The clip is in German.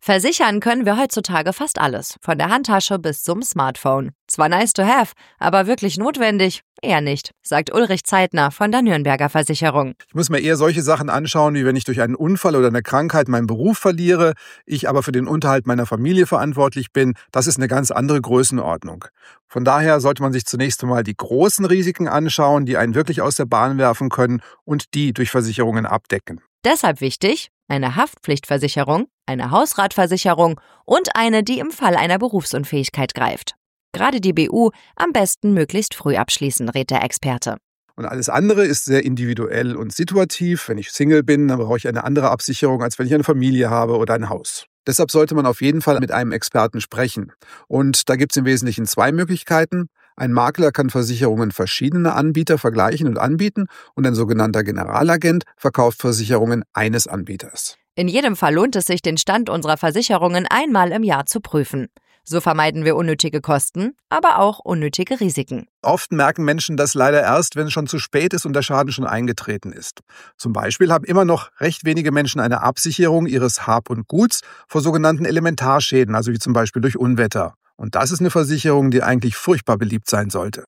Versichern können wir heutzutage fast alles, von der Handtasche bis zum Smartphone. Zwar nice to have, aber wirklich notwendig? Eher nicht, sagt Ulrich Zeitner von der Nürnberger Versicherung. Ich muss mir eher solche Sachen anschauen, wie wenn ich durch einen Unfall oder eine Krankheit meinen Beruf verliere, ich aber für den Unterhalt meiner Familie verantwortlich bin. Das ist eine ganz andere Größenordnung. Von daher sollte man sich zunächst einmal die großen Risiken anschauen, die einen wirklich aus der Bahn werfen können und die durch Versicherungen abdecken. Deshalb wichtig: eine Haftpflichtversicherung, eine Hausratversicherung und eine, die im Fall einer Berufsunfähigkeit greift. Gerade die BU am besten möglichst früh abschließen, rät der Experte. Und alles andere ist sehr individuell und situativ. Wenn ich Single bin, dann brauche ich eine andere Absicherung, als wenn ich eine Familie habe oder ein Haus. Deshalb sollte man auf jeden Fall mit einem Experten sprechen. Und da gibt es im Wesentlichen 2 Möglichkeiten. Ein Makler kann Versicherungen verschiedener Anbieter vergleichen und anbieten und ein sogenannter Generalagent verkauft Versicherungen eines Anbieters. In jedem Fall lohnt es sich, den Stand unserer Versicherungen einmal im Jahr zu prüfen. So vermeiden wir unnötige Kosten, aber auch unnötige Risiken. Oft merken Menschen das leider erst, wenn es schon zu spät ist und der Schaden schon eingetreten ist. Zum Beispiel haben immer noch recht wenige Menschen eine Absicherung ihres Hab und Guts vor sogenannten Elementarschäden, also wie zum Beispiel durch Unwetter. Und das ist eine Versicherung, die eigentlich furchtbar beliebt sein sollte.